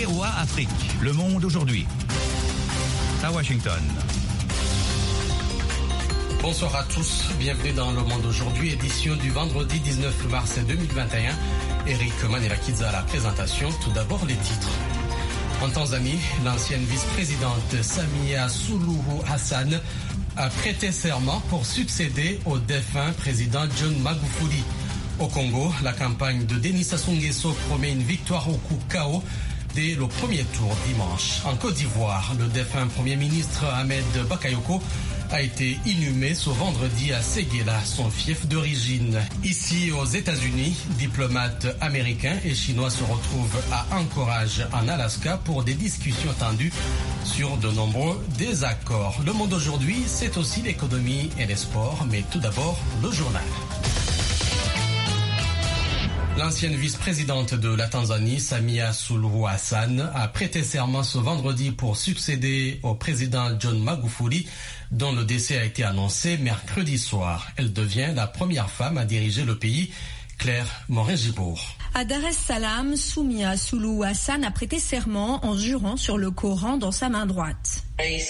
VOA Afrique, le monde aujourd'hui. À Washington. Bonsoir à tous, bienvenue dans Le Monde aujourd'hui, édition du vendredi 19 mars 2021. Eric Manelakidza à la présentation, tout d'abord les titres. En Tanzanie, l'ancienne vice-présidente Samia Suluhu Hassan a prêté serment pour succéder au défunt président John Magufuli. Au Congo, la campagne de Denis Sassou Nguesso promet une victoire au coup KO dès le premier tour dimanche. En Côte d'Ivoire, le défunt premier ministre Ahmed Bakayoko a été inhumé ce vendredi à Séguéla, son fief d'origine. Ici aux États-Unis, diplomates américains et chinois se retrouvent à Anchorage, en Alaska, pour des discussions tendues sur de nombreux désaccords. Le monde aujourd'hui, c'est aussi l'économie et les sports, mais tout d'abord le journal. L'ancienne vice-présidente de la Tanzanie, Samia Suluhu Hassan, a prêté serment ce vendredi pour succéder au président John Magufuli, dont le décès a été annoncé mercredi soir. Elle devient la première femme à diriger le pays. Claire Morin-Gibourg. À Dar es Salaam, Samia Suluhu Hassan a prêté serment en jurant sur le Coran dans sa main droite.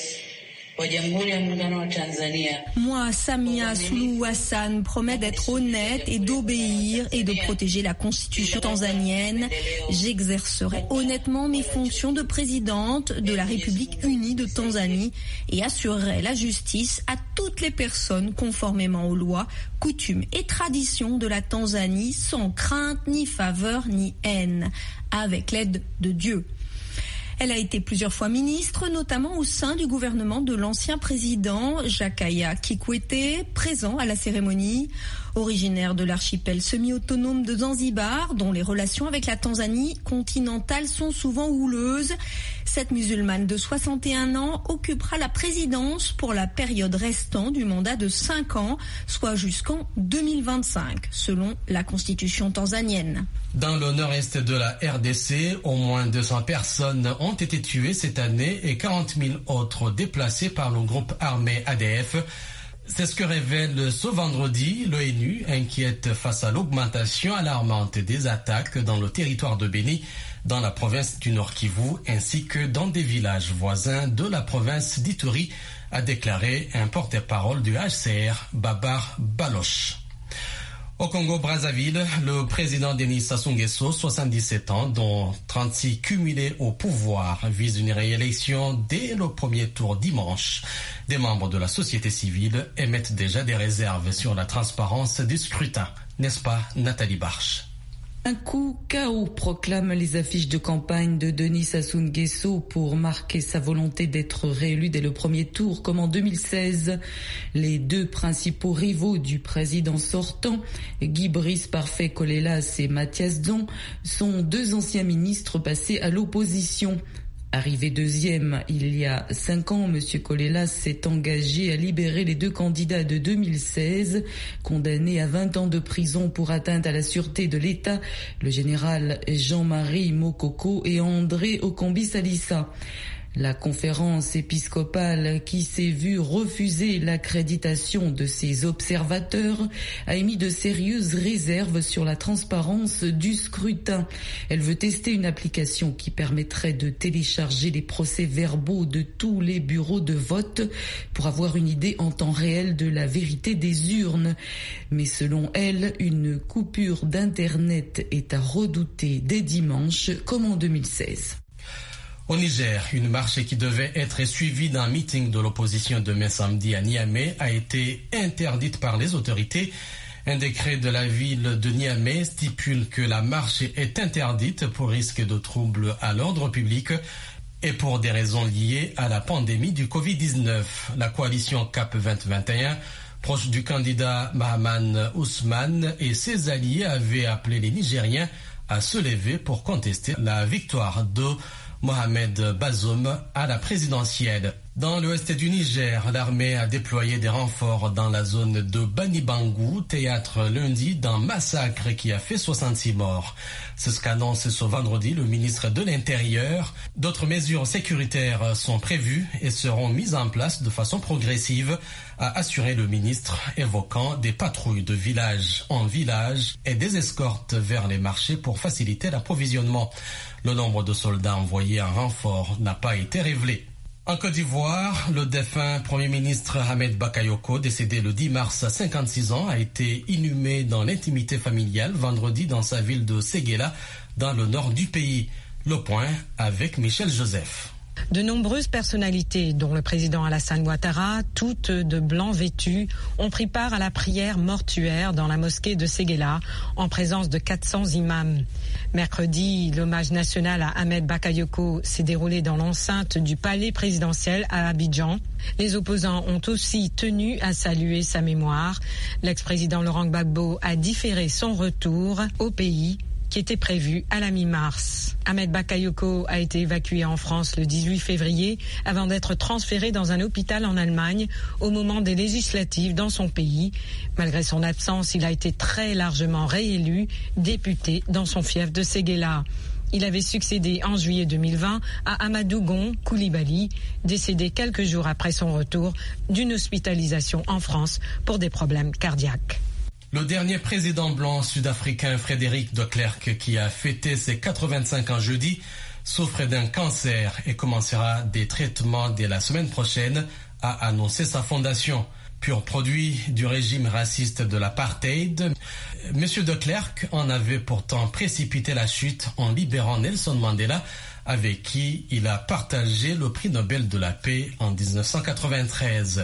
Moi, Samia Suluhu Hassan, promets d'être honnête et d'obéir et de protéger la constitution tanzanienne. J'exercerai honnêtement mes fonctions de présidente de la République unie de Tanzanie et assurerai la justice à toutes les personnes conformément aux lois, coutumes et traditions de la Tanzanie sans crainte, ni faveur, ni haine, avec l'aide de Dieu. Elle a été plusieurs fois ministre, notamment au sein du gouvernement de l'ancien président Jakaya Kikwete, présent à la cérémonie. Originaire de l'archipel semi-autonome de Zanzibar, dont les relations avec la Tanzanie continentale sont souvent houleuses, cette musulmane de 61 ans occupera la présidence pour la période restant du mandat de 5 ans, soit jusqu'en 2025, selon la constitution tanzanienne. Dans le nord-est de la RDC, au moins 200 personnes ont été tuées cette année et 40 000 autres déplacées par le groupe armé ADF. C'est ce que révèle ce vendredi l'ONU, inquiète face à l'augmentation alarmante des attaques dans le territoire de Béni, dans la province du Nord-Kivu, ainsi que dans des villages voisins de la province d'Ituri, a déclaré un porte-parole du HCR, Babar Baloch. Au Congo-Brazzaville, le président Denis Sassou Nguesso, 77 ans, dont 36 cumulés au pouvoir, vise une réélection dès le premier tour dimanche. Des membres de la société civile émettent déjà des réserves sur la transparence du scrutin. N'est-ce pas, Nathalie Barche? Un coup KO proclame les affiches de campagne de Denis Sassou Nguesso pour marquer sa volonté d'être réélu dès le premier tour, comme en 2016. Les deux principaux rivaux du président sortant, Guy Brice Parfait Colélas et Mathias Don, sont deux anciens ministres passés à l'opposition. Arrivé deuxième il y a 5 ans, M. Colélas s'est engagé à libérer les deux candidats de 2016, condamnés à 20 ans de prison pour atteinte à la sûreté de l'État, le général Jean-Marie Mokoko et André Okombi-Salissa. La conférence épiscopale, qui s'est vue refuser l'accréditation de ses observateurs, a émis de sérieuses réserves sur la transparence du scrutin. Elle veut tester une application qui permettrait de télécharger les procès-verbaux de tous les bureaux de vote pour avoir une idée en temps réel de la vérité des urnes. Mais selon elle, une coupure d'Internet est à redouter dès dimanche, comme en 2016. Au Niger, une marche qui devait être suivie d'un meeting de l'opposition demain samedi à Niamey a été interdite par les autorités. Un décret de la ville de Niamey stipule que la marche est interdite pour risque de troubles à l'ordre public et pour des raisons liées à la pandémie du Covid-19. La coalition CAP 2021, proche du candidat Mahaman Ousmane et ses alliés, avait appelé les Nigériens à se lever pour contester la victoire de Mohamed Bazoum à la présidentielle. Dans l'ouest du Niger, l'armée a déployé des renforts dans la zone de Banibangu, théâtre lundi d'un massacre qui a fait 66 morts. C'est ce qu'annonce ce vendredi le ministre de l'Intérieur. D'autres mesures sécuritaires sont prévues et seront mises en place de façon progressive, a assuré le ministre, évoquant des patrouilles de village en village et des escortes vers les marchés pour faciliter l'approvisionnement. Le nombre de soldats envoyés en renfort n'a pas été révélé. En Côte d'Ivoire, le défunt Premier ministre Ahmed Bakayoko, décédé le 10 mars à 56 ans, a été inhumé dans l'intimité familiale vendredi dans sa ville de Séguéla, dans le nord du pays. Le point avec Michel Joseph. De nombreuses personnalités, dont le président Alassane Ouattara, toutes de blanc vêtues, ont pris part à la prière mortuaire dans la mosquée de Séguéla, en présence de 400 imams. Mercredi, l'hommage national à Ahmed Bakayoko s'est déroulé dans l'enceinte du palais présidentiel à Abidjan. Les opposants ont aussi tenu à saluer sa mémoire. L'ex-président Laurent Gbagbo a différé son retour au pays, qui était prévu à la mi-mars. Ahmed Bakayoko a été évacué en France le 18 février avant d'être transféré dans un hôpital en Allemagne au moment des législatives dans son pays. Malgré son absence, il a été très largement réélu député dans son fief de Séguéla. Il avait succédé en juillet 2020 à Amadou Gon Koulibaly, décédé quelques jours après son retour d'une hospitalisation en France pour des problèmes cardiaques. Le dernier président blanc sud-africain Frédéric de Klerk, qui a fêté ses 85 ans jeudi, souffre d'un cancer et commencera des traitements dès la semaine prochaine, a annoncé sa fondation. Pur produit du régime raciste de l'apartheid, M. de Klerk en avait pourtant précipité la chute en libérant Nelson Mandela, avec qui il a partagé le prix Nobel de la paix en 1993.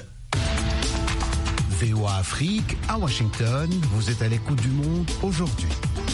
VOA Afrique, à Washington, vous êtes à l'écoute du monde aujourd'hui.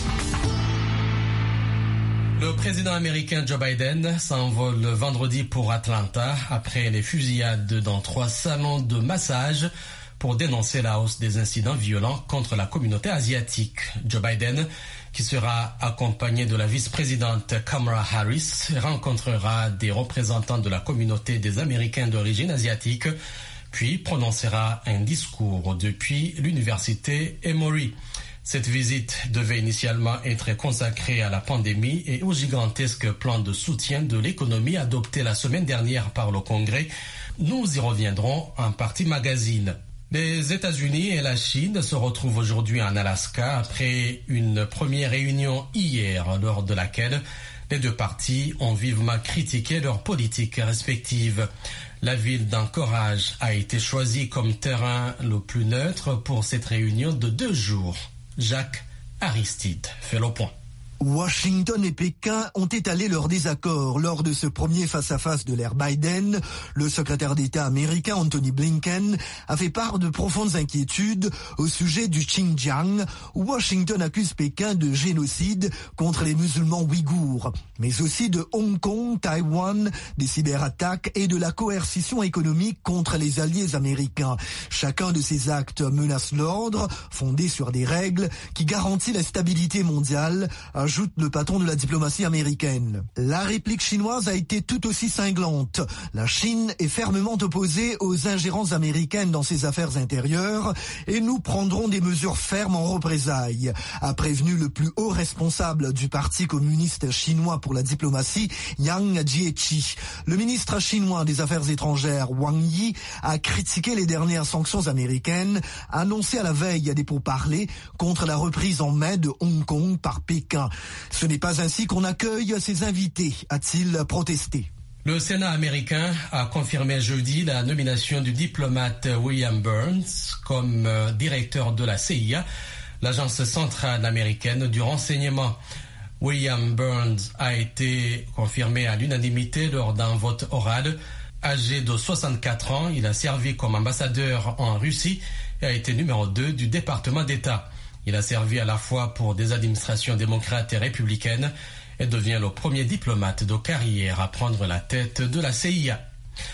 Le président américain Joe Biden s'envole le vendredi pour Atlanta après les fusillades dans 3 salons de massage pour dénoncer la hausse des incidents violents contre la communauté asiatique. Joe Biden, qui sera accompagné de la vice-présidente Kamala Harris, rencontrera des représentants de la communauté des Américains d'origine asiatique, puis prononcera un discours depuis l'université Emory. Cette visite devait initialement être consacrée à la pandémie et au gigantesque plan de soutien de l'économie adopté la semaine dernière par le Congrès. Nous y reviendrons en partie magazine. Les États-Unis et la Chine se retrouvent aujourd'hui en Alaska après une première réunion hier, lors de laquelle les deux parties ont vivement critiqué leurs politiques respectives. La ville d'Anchorage a été choisie comme terrain le plus neutre pour cette réunion de 2 jours. Jacques Aristide fait le point. Washington et Pékin ont étalé leur désaccord lors de ce premier face-à-face de l'ère Biden. Le secrétaire d'État américain Anthony Blinken a fait part de profondes inquiétudes au sujet du Xinjiang, où Washington accuse Pékin de génocide contre les musulmans ouïghours, mais aussi de Hong Kong, Taïwan, des cyberattaques et de la coercition économique contre les alliés américains. Chacun de ces actes menace l'ordre, fondé sur des règles qui garantissent la stabilité mondiale, ajoute le patron de la diplomatie américaine. La réplique chinoise a été tout aussi cinglante. La Chine est fermement opposée aux ingérences américaines dans ses affaires intérieures et nous prendrons des mesures fermes en représailles, a prévenu le plus haut responsable du Parti communiste chinois pour la diplomatie, Yang Jiechi. Le ministre chinois des Affaires étrangères, Wang Yi, a critiqué les dernières sanctions américaines, annoncées à la veille des pourparlers contre la reprise en main de Hong Kong par Pékin. Ce n'est pas ainsi qu'on accueille ses invités, a-t-il protesté. Le Sénat américain a confirmé jeudi la nomination du diplomate William Burns comme directeur de la CIA, l'agence centrale américaine du renseignement. William Burns a été confirmé à l'unanimité lors d'un vote oral. Âgé de 64 ans, il a servi comme ambassadeur en Russie et a été numéro 2 du département d'État. Il a servi à la fois pour des administrations démocrates et républicaines et devient le premier diplomate de carrière à prendre la tête de la CIA.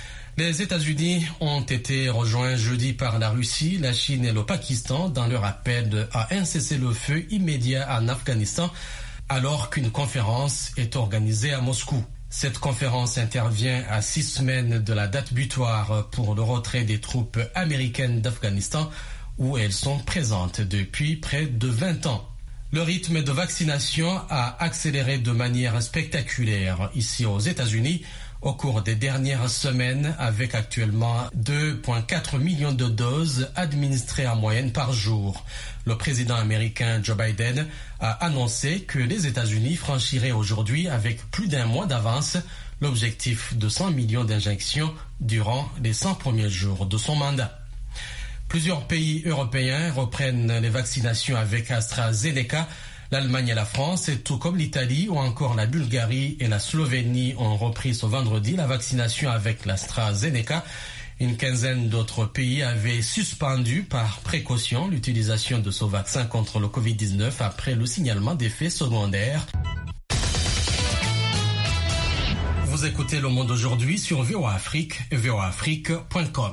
Les États-Unis ont été rejoints jeudi par la Russie, la Chine et le Pakistan dans leur appel à un cessez-le-feu immédiat en Afghanistan, alors qu'une conférence est organisée à Moscou. Cette conférence intervient à 6 semaines de la date butoir pour le retrait des troupes américaines d'Afghanistan où elles sont présentes depuis près de 20 ans. Le rythme de vaccination a accéléré de manière spectaculaire ici aux États-Unis au cours des dernières semaines, avec actuellement 2,4 millions de doses administrées en moyenne par jour. Le président américain Joe Biden a annoncé que les États-Unis franchiraient aujourd'hui, avec plus d'un mois d'avance, l'objectif de 100 millions d'injections durant les 100 premiers jours de son mandat. Plusieurs pays européens reprennent les vaccinations avec AstraZeneca. L'Allemagne et la France, tout comme l'Italie ou encore la Bulgarie et la Slovénie ont repris ce vendredi la vaccination avec l'AstraZeneca. Une quinzaine d'autres pays avaient suspendu par précaution l'utilisation de ce vaccin contre le Covid-19 après le signalement d'effets secondaires. Vous écoutez Le Monde aujourd'hui sur VOA Afrique et voaafrique.com.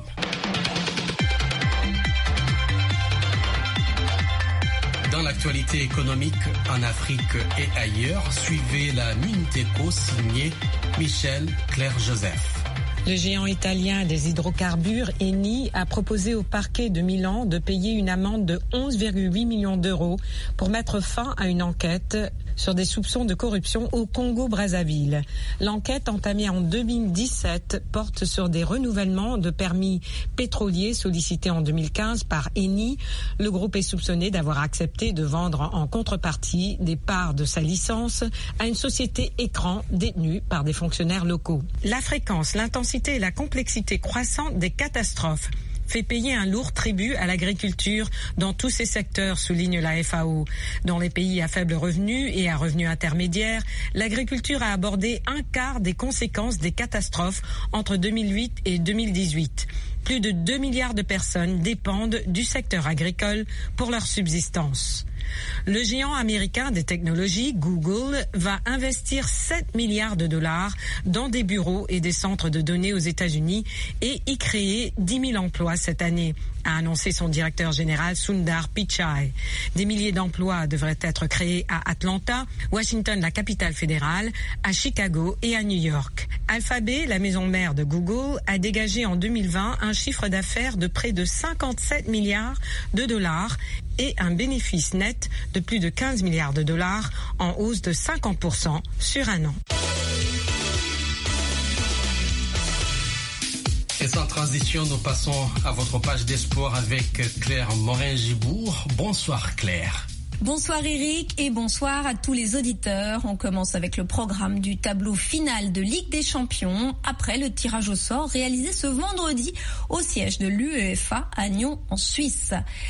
Dans l'actualité économique en Afrique et ailleurs, suivez la Minute Éco signée Michel Claire-Joseph. Le géant italien des hydrocarbures, Eni, a proposé au parquet de Milan de payer une amende de 11,8 millions d'euros pour mettre fin à une enquête sur des soupçons de corruption au Congo-Brazzaville. L'enquête entamée en 2017 porte sur des renouvellements de permis pétroliers sollicités en 2015 par Eni. Le groupe est soupçonné d'avoir accepté de vendre en contrepartie des parts de sa licence à une société écran détenue par des fonctionnaires locaux. La fréquence, l'intensité et la complexité croissante des catastrophes fait payer un lourd tribut à l'agriculture dans tous ces secteurs, souligne la FAO. Dans les pays à faible revenu et à revenu intermédiaire, l'agriculture a abordé un quart des conséquences des catastrophes entre 2008 et 2018. Plus de 2 milliards de personnes dépendent du secteur agricole pour leur subsistance. Le géant américain des technologies, Google, va investir 7 milliards de dollars dans des bureaux et des centres de données aux États-Unis et y créer 10 000 emplois cette année, a annoncé son directeur général Sundar Pichai. Des milliers d'emplois devraient être créés à Atlanta, Washington, la capitale fédérale, à Chicago et à New York. Alphabet, la maison mère de Google, a dégagé en 2020 un chiffre d'affaires de près de 57 milliards de dollars et un bénéfice net de plus de 15 milliards de dollars, en hausse de 50% sur un an. Et sans transition, nous passons à votre page des sports avec Claire Morin-Gibourg. Bonsoir Claire. Bonsoir Eric et bonsoir à tous les auditeurs. On commence avec le programme du tableau final de Ligue des Champions après le tirage au sort réalisé ce vendredi au siège de l'UEFA à Nyon en Suisse.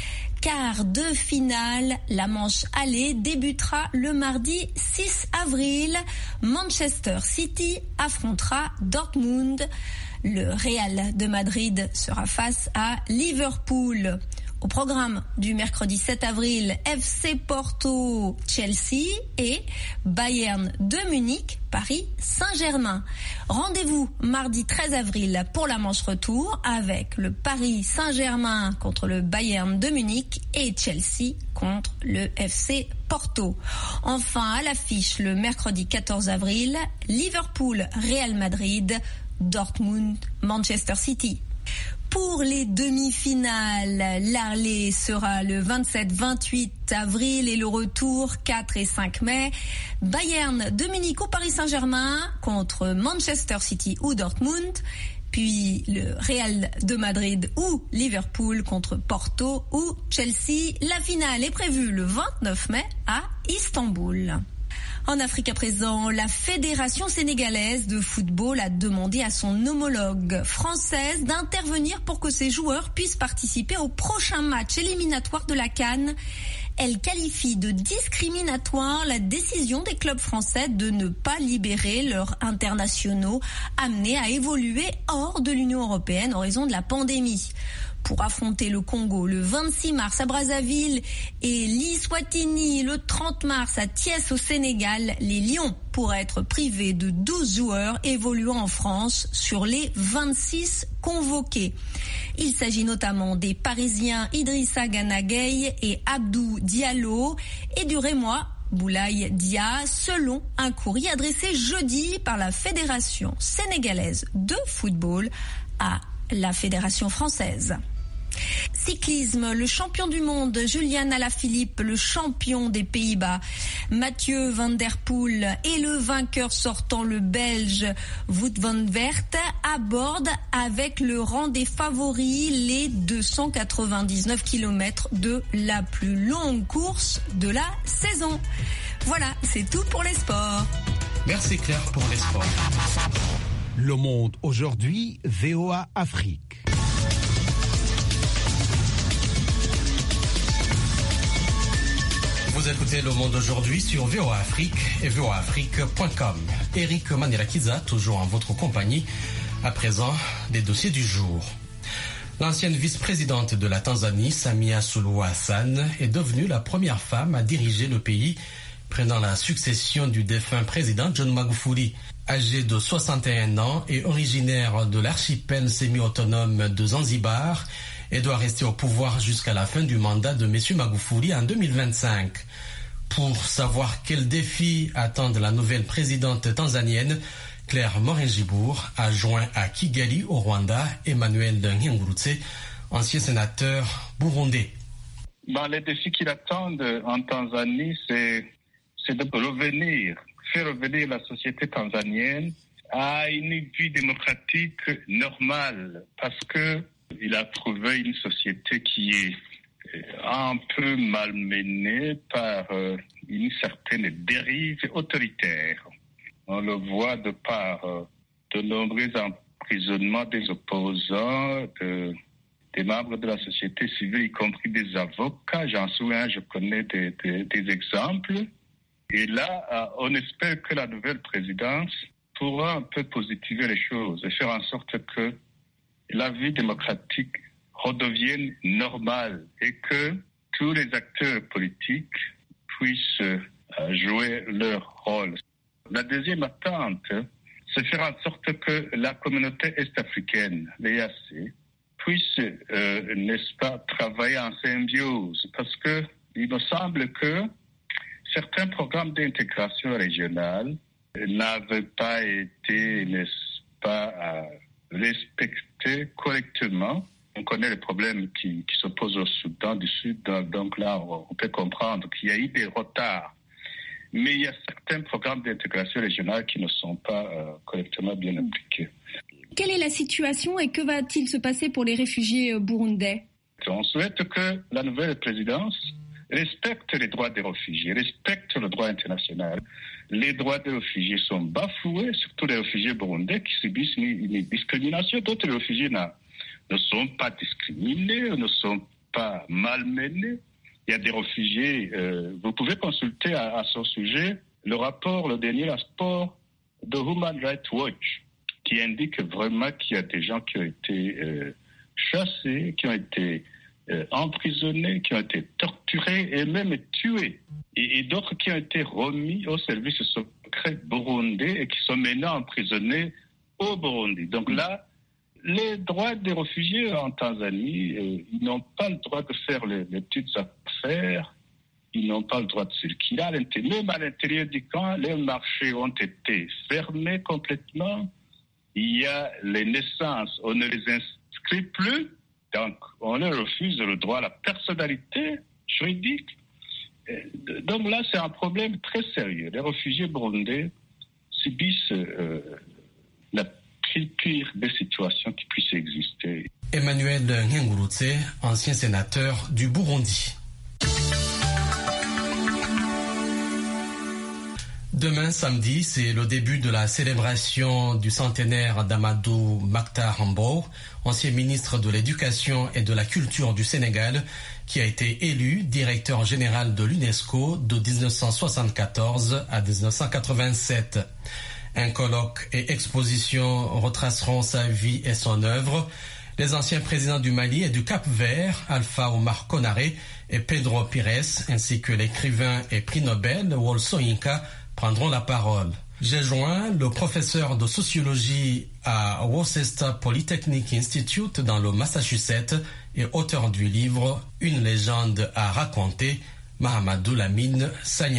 Quart de finale, la manche aller débutera le mardi 6 avril. Manchester City affrontera Dortmund. Le Real de Madrid sera face à Liverpool. Au programme du mercredi 7 avril, FC Porto, Chelsea et Bayern de Munich, Paris Saint-Germain. Rendez-vous mardi 13 avril pour la manche retour avec le Paris Saint-Germain contre le Bayern de Munich et Chelsea contre le FC Porto. Enfin, à l'affiche le mercredi 14 avril, Liverpool, Real Madrid, Dortmund, Manchester City. Pour les demi-finales, l'aller sera le 27-28 avril et le retour 4 et 5 mai. Bayern de Munich ou Paris Saint-Germain contre Manchester City ou Dortmund. Puis le Real de Madrid ou Liverpool contre Porto ou Chelsea. La finale est prévue le 29 mai à Istanbul. En Afrique à présent, la Fédération sénégalaise de football a demandé à son homologue française d'intervenir pour que ses joueurs puissent participer au prochain match éliminatoire de la CAN. Elle qualifie de discriminatoire la décision des clubs français de ne pas libérer leurs internationaux amenés à évoluer hors de l'Union européenne en raison de la pandémie. Pour affronter le Congo le 26 mars à Brazzaville et l'Eswatini le 30 mars à Thiès au Sénégal, les Lions pourraient être privés de 12 joueurs évoluant en France sur les 26 convoqués. Il s'agit notamment des Parisiens Idrissa Gana Gueye et Abdou Diallo et du Rémois Boulaye Dia, selon un courrier adressé jeudi par la Fédération sénégalaise de football à la Fédération française. Cyclisme, le champion du monde Julian Alaphilippe, le champion des Pays-Bas Mathieu Van Der Poel et le vainqueur sortant le Belge Wout van Aert abordent avec le rang des favoris les 299 km de la plus longue course de la saison. Voilà, c'est tout pour les sports. Merci Claire pour les sports. Le Monde aujourd'hui, VOA Afrique. Vous écoutez Le Monde aujourd'hui sur VOA Afrique et voaafrique.com. Eric Manirakiza, toujours en votre compagnie. À présent, les dossiers du jour. L'ancienne vice-présidente de la Tanzanie, Samia Suluhu Hassan, est devenue la première femme à diriger le pays, prenant la succession du défunt président John Magufuli. Âgée de 61 ans et originaire de l'archipel semi-autonome de Zanzibar, et doit rester au pouvoir jusqu'à la fin du mandat de M. Magufuli en 2025. Pour savoir quels défis attendent la nouvelle présidente tanzanienne, Claire Morin-Gibour a joint à Kigali, au Rwanda, Emmanuel Nkengurutse, ancien sénateur burundais. Les défis qui l'attendent en Tanzanie, c'est de faire revenir la société tanzanienne à une vie démocratique normale, parce que il a trouvé une société qui est un peu malmenée par une certaine dérive autoritaire. On le voit de par de nombreux emprisonnements des opposants, des membres de la société civile, y compris des avocats. J'en souviens, je connais des exemples. Et là, on espère que la nouvelle présidence pourra un peu positiver les choses et faire en sorte que la vie démocratique redevienne normale et que tous les acteurs politiques puissent jouer leur rôle. La deuxième attente, c'est faire en sorte que la communauté est-africaine, l'EAC, puisse, n'est-ce pas, travailler en symbiose, parce que il me semble que certains programmes d'intégration régionale n'avaient pas été, n'est-ce pas, respectés correctement. On connaît les problèmes qui se posent au Soudan du Sud, donc là, on peut comprendre qu'il y a eu des retards. Mais il y a certains programmes d'intégration régionale qui ne sont pas correctement bien appliqués. Quelle est la situation et que va-t-il se passer pour les réfugiés burundais? On souhaite que la nouvelle présidence respecte les droits des réfugiés, respecte le droit international. Les droits des réfugiés sont bafoués, surtout les réfugiés burundais qui subissent une discrimination. D'autres réfugiés ne sont pas discriminés, ne sont pas malmenés. Il y a des réfugiés, vous pouvez consulter à ce sujet le dernier rapport de Human Rights Watch, qui indique vraiment qu'il y a des gens qui ont été chassés, qui ont été emprisonnés, qui ont été torturés et même tués. Et d'autres qui ont été remis au service secret burundais et qui sont maintenant emprisonnés au Burundi. Donc là, les droits des réfugiés en Tanzanie, ils n'ont pas le droit de faire les petites affaires, ils n'ont pas le droit de circuler. Même à l'intérieur du camp, les marchés ont été fermés complètement. Il y a les naissances, on ne les inscrit plus, donc on leur refuse le droit à la personnalité juridique. Donc là, c'est un problème très sérieux. Les réfugiés burundais subissent la pire des situations qui puissent exister. Emmanuel Nkengurutse, ancien sénateur du Burundi. Demain, samedi, c'est le début de la célébration du centenaire d'Amadou Mahtar Mbow, ancien ministre de l'Éducation et de la Culture du Sénégal, qui a été élu directeur général de l'UNESCO de 1974 à 1987. Un colloque et exposition retraceront sa vie et son œuvre. Les anciens présidents du Mali et du Cap-Vert, Alpha Oumar Konaré et Pedro Pires, ainsi que l'écrivain et prix Nobel Wole Soyinka, prendront la parole. J'ai joint le professeur de sociologie à Worcester Polytechnic Institute dans le Massachusetts et auteur du livre Une légende à raconter, Mahamadou Lamine Sagna.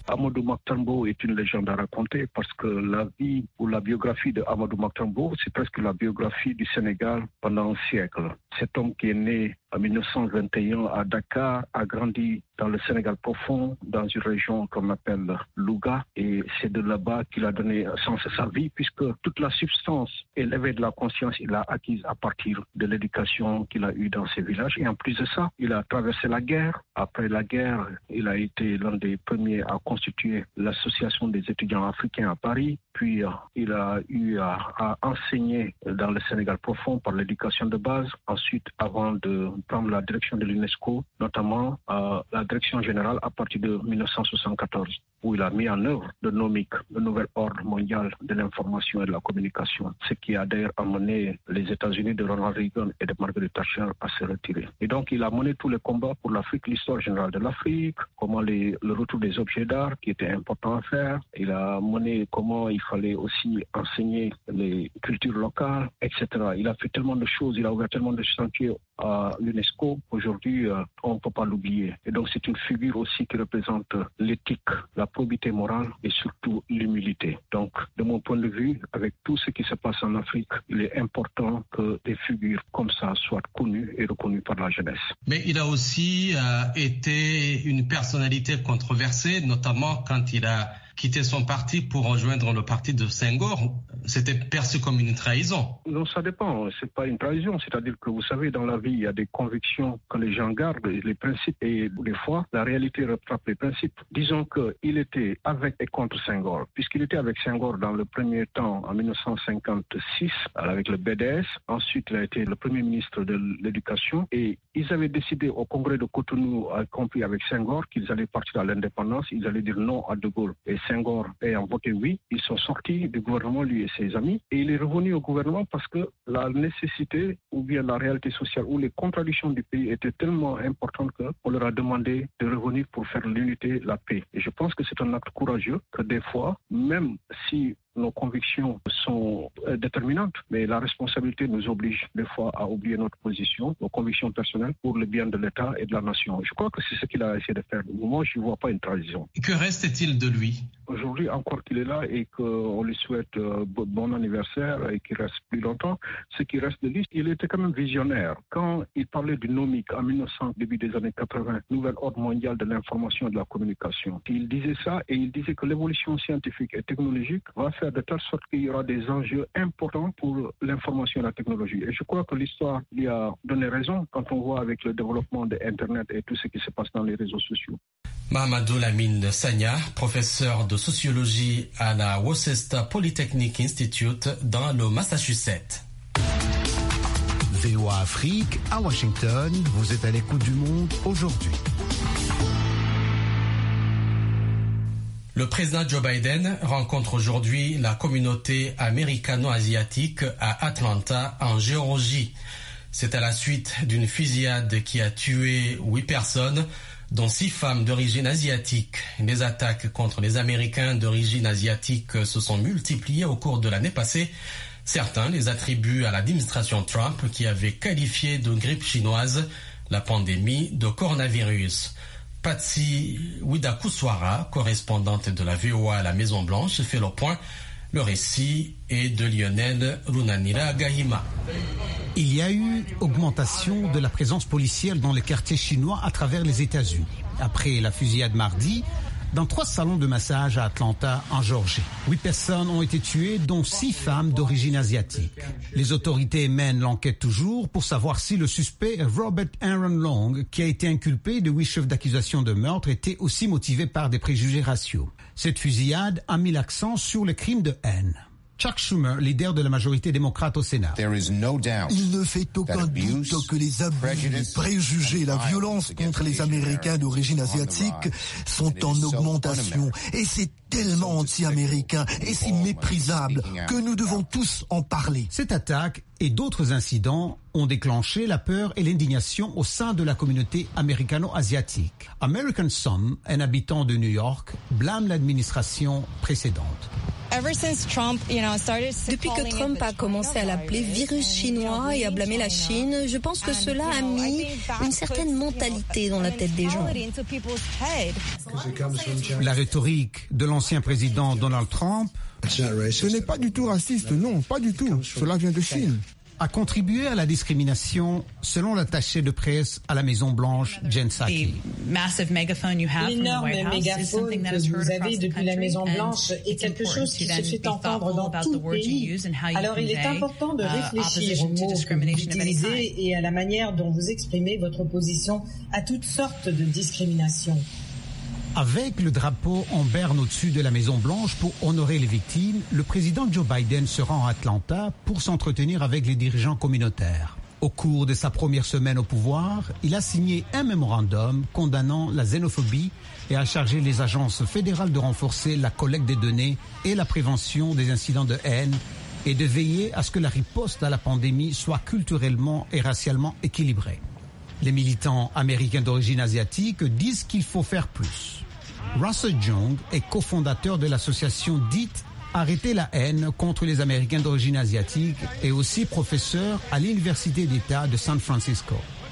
Amadou Mahtar est une légende à raconter parce que la vie ou la biographie de Amadou Mahtar, c'est presque la biographie du Sénégal pendant un siècle. Cet homme qui est né en 1921 à Dakar a grandi dans le Sénégal profond, dans une région qu'on appelle Louga, et c'est de là-bas qu'il a donné sens à sa vie, puisque toute la substance et l'éveil de la conscience, il a acquise à partir de l'éducation qu'il a eue dans ces villages. Et en plus de ça, il a traversé la guerre. Après la guerre, il a été l'un des premiers à constituer l'association des étudiants africains à Paris. Puis il a eu à enseigner dans le Sénégal profond par l'éducation de base. Ensuite, avant de prendre la direction de l'UNESCO, notamment la direction générale à partir de 1974, où il a mis en œuvre le NOMIC, le nouvel ordre mondial de l'information et de la communication, ce qui a d'ailleurs amené les États-Unis de Ronald Reagan et de Margaret Thatcher à se retirer. Et donc il a mené tous les combats pour l'Afrique, l'histoire générale de l'Afrique, comment le retour des objets d'art qui était important à faire. Il a mené comment il fallait aussi enseigner les cultures locales, etc. Il a fait tellement de choses, il a ouvert tellement de chantiers à l'UNESCO. Aujourd'hui, on ne peut pas l'oublier. Et donc c'est une figure aussi qui représente l'éthique, la probité morale et surtout l'humilité. Donc, de mon point de vue, avec tout ce qui se passe en Afrique, il est important que des figures comme ça soient connues et reconnues par la jeunesse. Mais il a aussi été une personnalité controversée, notamment quand il a quitté son parti pour rejoindre le parti de Senghor. C'était perçu comme une trahison. Non, ça dépend. C'est pas une trahison. C'est-à-dire que vous savez, dans la vie, il y a des convictions que les gens gardent, les principes, et des fois, la réalité rattrape les principes. Disons qu'il était avec et contre Senghor, puisqu'il était avec Senghor dans le premier temps, en 1956, avec le BDS. Ensuite, il a été le premier ministre de l'Éducation, et ils avaient décidé au congrès de Cotonou, y compris avec Senghor, qu'ils allaient partir à l'indépendance. Ils allaient dire non à De Gaulle. Et Senghor ayant voté oui, ils sont sortis du gouvernement, lui et ses amis, et il est revenu au gouvernement parce que la nécessité ou bien la réalité sociale ou les contradictions du pays étaient tellement importantes qu'on leur a demandé de revenir pour faire l'unité, la paix. Et je pense que c'est un acte courageux que des fois, même si nos convictions sont déterminantes, mais la responsabilité nous oblige des fois à oublier notre position, nos convictions personnelles pour le bien de l'État et de la nation. Je crois que c'est ce qu'il a essayé de faire. Moi, je ne vois pas une trahison. Que reste-t-il de lui? Aujourd'hui, encore qu'il est là et qu'on lui souhaite bon anniversaire et qu'il reste plus longtemps, ce qui reste de lui, il était quand même visionnaire. Quand il parlait du NOMIC en 1900, début des années 80, nouvel ordre mondial de l'information et de la communication, il disait ça et il disait que l'évolution scientifique et technologique va faire de telle sorte qu'il y aura des enjeux importants pour l'information et la technologie. Et je crois que l'histoire lui a donné raison quand on voit avec le développement de Internet et tout ce qui se passe dans les réseaux sociaux. Mahamadou Lamine Sagna, professeur de sociologie à la Worcester Polytechnic Institute dans le Massachusetts. VOA Afrique, à Washington, vous êtes à l'écoute du monde aujourd'hui. Le président Joe Biden rencontre aujourd'hui la communauté américano-asiatique à Atlanta, en Géorgie. C'est à la suite d'une fusillade qui a tué 8 personnes, dont 6 femmes d'origine asiatique. Les attaques contre les Américains d'origine asiatique se sont multipliées au cours de l'année passée. Certains les attribuent à l'administration Trump qui avait qualifié de grippe chinoise la pandémie de coronavirus. Patsy Widakuswara, correspondante de la VOA à la Maison-Blanche, fait le point. Le récit est de Lionel Runanira Gahima. Il y a eu augmentation de la présence policière dans les quartiers chinois à travers les États-Unis. Après la fusillade mardi, dans 3 salons de massage à Atlanta, en Géorgie. 8 personnes ont été tuées, dont 6 femmes d'origine asiatique. Les autorités mènent l'enquête toujours pour savoir si le suspect Robert Aaron Long, qui a été inculpé de 8 chefs d'accusation de meurtre, était aussi motivé par des préjugés raciaux. Cette fusillade a mis l'accent sur les crimes de haine. Chuck Schumer, leader de la majorité démocrate au Sénat. Il ne fait aucun doute que les abus, les préjugés, la violence contre les Américains d'origine asiatique sont en augmentation. Et c'est tellement anti-américain et si méprisable que nous devons tous en parler. Cette attaque et d'autres incidents ont déclenché la peur et l'indignation au sein de la communauté américano-asiatique. American Sun, un habitant de New York, blâme l'administration précédente. Depuis que Trump a commencé à l'appeler virus chinois et à blâmer la Chine, je pense que cela a mis une certaine mentalité dans la tête des gens. La rhétorique de l'ancien président Donald Trump, ce n'est pas du tout raciste, non, pas du tout. Cela vient de Chine. A contribué à la discrimination, selon l'attaché de presse à la Maison-Blanche, Jen Psaki. L'énorme mégaphone que vous avez depuis la Maison-Blanche est quelque chose qui se fait entendre dans tout le pays. Alors il est important de réfléchir aux mots que vous utilisez et à la manière dont vous exprimez votre opposition à toutes sortes de discriminations. Avec le drapeau en berne au-dessus de la Maison-Blanche pour honorer les victimes, le président Joe Biden se rend à Atlanta pour s'entretenir avec les dirigeants communautaires. Au cours de sa première semaine au pouvoir, il a signé un mémorandum condamnant la xénophobie et a chargé les agences fédérales de renforcer la collecte des données et la prévention des incidents de haine et de veiller à ce que la riposte à la pandémie soit culturellement et racialement équilibrée. Les militants américains d'origine asiatique disent qu'il faut faire plus. Russell Jung est cofondateur de l'association dite Arrêter la haine contre les Américains d'origine asiatique et aussi professeur à l'Université d'État de San Francisco.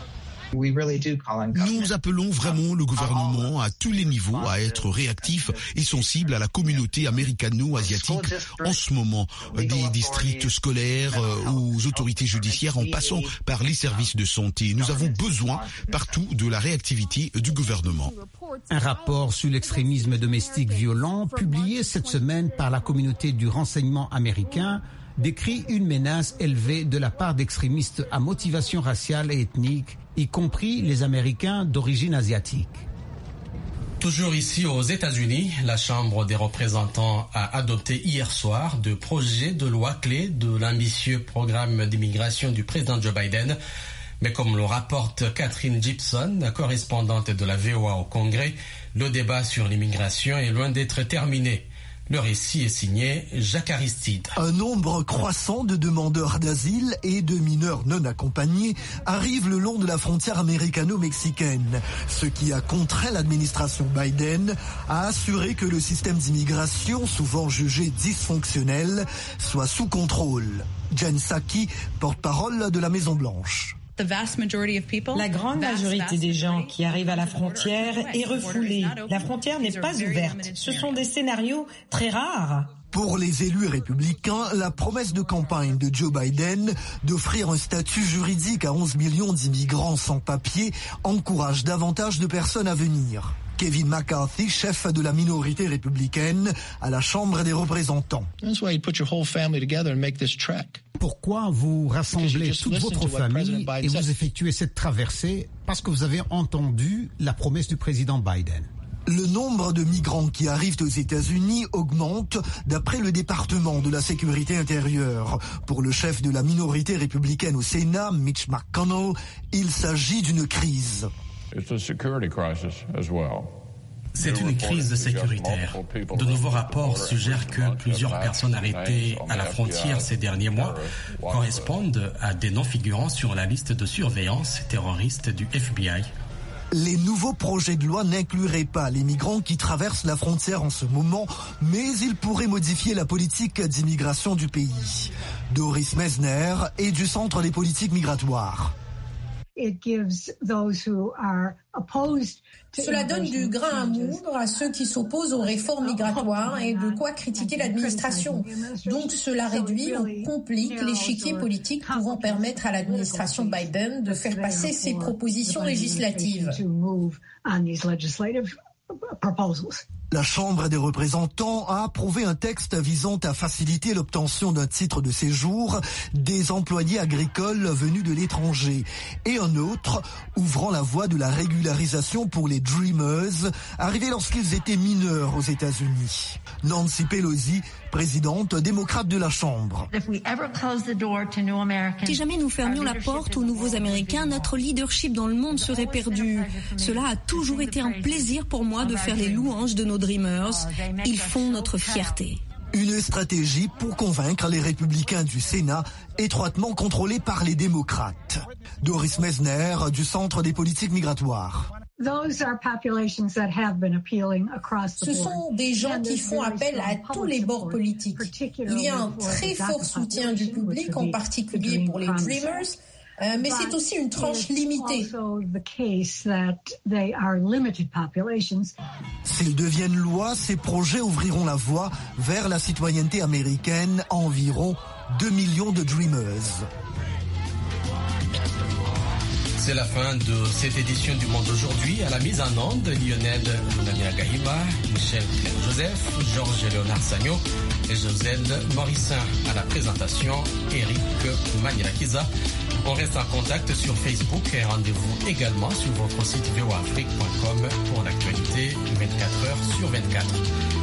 Nous appelons vraiment le gouvernement à tous les niveaux à être réactif et sensible à la communauté américano-asiatique en ce moment, des districts scolaires aux autorités judiciaires en passant par les services de santé. Nous avons besoin partout de la réactivité du gouvernement. Un rapport sur l'extrémisme domestique violent publié cette semaine par la communauté du renseignement américain décrit une menace élevée de la part d'extrémistes à motivation raciale et ethnique, y compris les Américains d'origine asiatique. Toujours ici aux États-Unis, la Chambre des représentants a adopté hier soir deux projets de loi clés de l'ambitieux programme d'immigration du président Joe Biden. Mais comme le rapporte Catherine Gibson, correspondante de la VOA au Congrès, le débat sur l'immigration est loin d'être terminé. Le récit est signé Jacques Aristide. Un nombre croissant de demandeurs d'asile et de mineurs non accompagnés arrivent le long de la frontière américano-mexicaine, ce qui a contraint l'administration Biden à assurer que le système d'immigration, souvent jugé dysfonctionnel, soit sous contrôle. Jen Psaki, porte-parole de la Maison-Blanche. La grande majorité des gens qui arrivent à la frontière est refoulée. La frontière n'est pas ouverte. Ce sont des scénarios très rares. Pour les élus républicains, la promesse de campagne de Joe Biden d'offrir un statut juridique à 11 millions d'immigrants sans papier encourage davantage de personnes à venir. Kevin McCarthy, chef de la minorité républicaine à la Chambre des représentants. Pourquoi vous rassemblez toute votre famille et vous effectuez cette traversée? Parce que vous avez entendu la promesse du président Biden. Le nombre de migrants qui arrivent aux États-Unis augmente d'après le département de la sécurité intérieure. Pour le chef de la minorité républicaine au Sénat, Mitch McConnell, il s'agit d'une crise. C'est une crise sécuritaire. De nouveaux rapports suggèrent que plusieurs personnes arrêtées à la frontière ces derniers mois correspondent à des non-figurants sur la liste de surveillance terroriste du FBI. Les nouveaux projets de loi n'incluraient pas les migrants qui traversent la frontière en ce moment, mais ils pourraient modifier la politique d'immigration du pays. Doris Mesner est du Centre des politiques migratoires. Cela donne du grain à moudre à ceux qui s'opposent aux réformes migratoires et de quoi critiquer l'administration. Donc cela réduit ou complique l'échiquier politique pouvant permettre à l'administration Biden de faire passer ses propositions législatives. La Chambre des représentants a approuvé un texte visant à faciliter l'obtention d'un titre de séjour des employés agricoles venus de l'étranger et un autre ouvrant la voie de la régularisation pour les Dreamers arrivés lorsqu'ils étaient mineurs aux États-Unis. Nancy Pelosi, présidente démocrate de la Chambre. Si jamais nous fermions la porte aux nouveaux Américains, notre leadership dans le monde serait perdu. Cela a toujours été un plaisir pour moi de faire les louanges de nos Dreamers. Ils font notre fierté. Une stratégie pour convaincre les républicains du Sénat, étroitement contrôlés par les démocrates. Doris Mesner, du Centre des politiques migratoires. Ce sont des gens qui font appel à tous les bords politiques. Il y a un très fort soutien du public, en particulier pour les Dreamers, mais c'est aussi une tranche limitée. S'ils deviennent loi, ces projets ouvriront la voie vers la citoyenneté américaine à environ 2 millions de Dreamers. C'est la fin de cette édition du Monde aujourd'hui. À la mise en onde, Lionel Namiagahima, Michel Joseph, Georges Léonard Sagno et Josène Morissin. À la présentation, Eric Manilakiza. On reste en contact sur Facebook et rendez-vous également sur votre site voafrique.com pour l'actualité 24 heures sur 24.